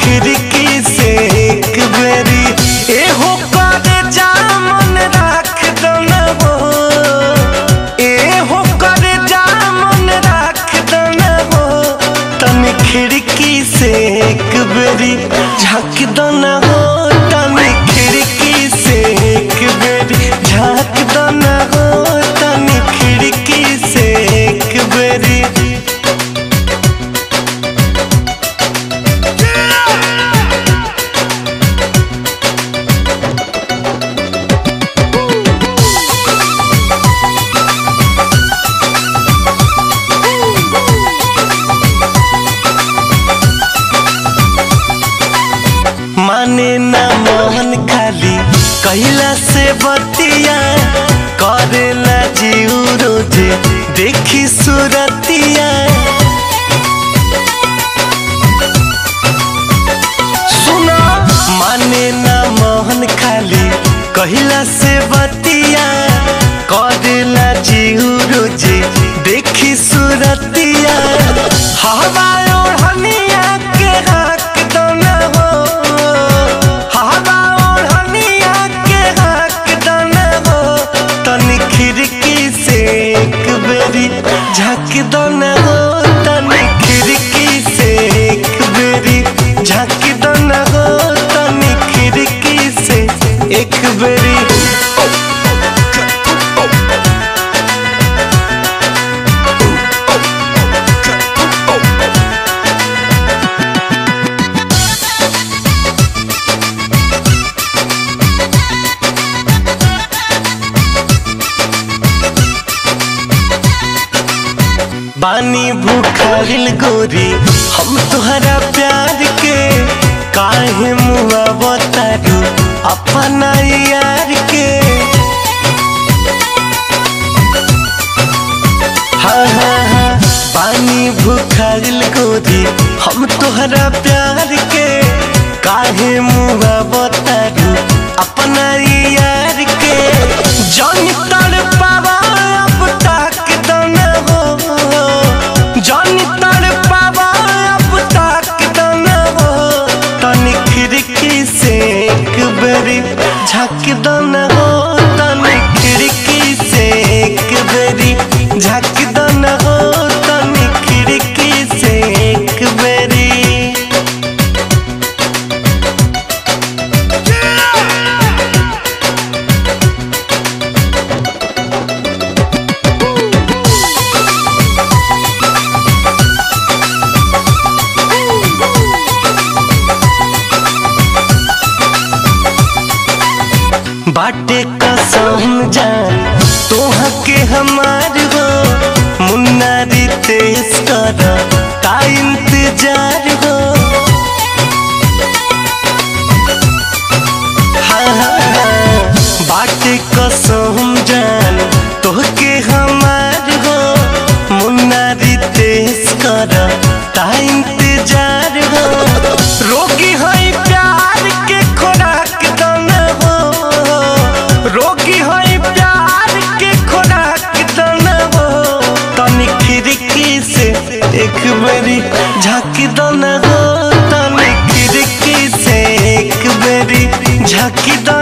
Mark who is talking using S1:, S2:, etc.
S1: खिड़की से एक बेरी एहो करे जा मन राख दो न हो, एहो करे जा मन राख दो न हो, तनी खिड़की से एक बेरी झाँक दो न हो, तनी खिड़की से एक बेरी झाँक दो न हो, तनी खिड़की से एक बेरी। माने ना मोहन खाली कहला से बतिया, करेला जीव रोजे देखी सूरतिया। सुना माने ना मोहन खाली कहला से बतिया, करेला जीव रोजे देखी सूरतिया। हवा ओढ़निया के हाथ दो न हो, खिड़की से एक बेरी झाँक दो न हो, तनी खिड़की से एक बेरी झाँक दो न हो, तनी खिड़की से एक बेरी। बानी भूखारिल गोरी हम तुहरा प्यार के, काहे मुआ बतारू अपना यार के। हाँ हाँ हाँ बानी भूखारिल गोरी हम तुहरा प्यार के, काहे मुआ बतारू अपना यार के। जानी तड़पावा अब तक दो न हो, जानी तड़पावा अब तक दो न हो, तनी खिड़की से एक बेरी झाँक दो न हो, तनी खिड़की से एक बेरी झाँक दो न हो, तनी खिड़की से एक बेरी। बाटे कसम जान तोहा के हमार हो, मुन्ना रितेश कर ता इंतजार हो। हाँ हाँ हाँ बाटे कसम जान तोह के हमार हो, मुन्ना रितेश कर ता इंतजार हो। रोगी है प्यार के खोराक दो न हो, रोगी है प्यार के खोराक दो न हो, तनी खिड़की से एक बेरी झाँक दो न हो, तनी खिड़की से एक बेरी झाँक दो।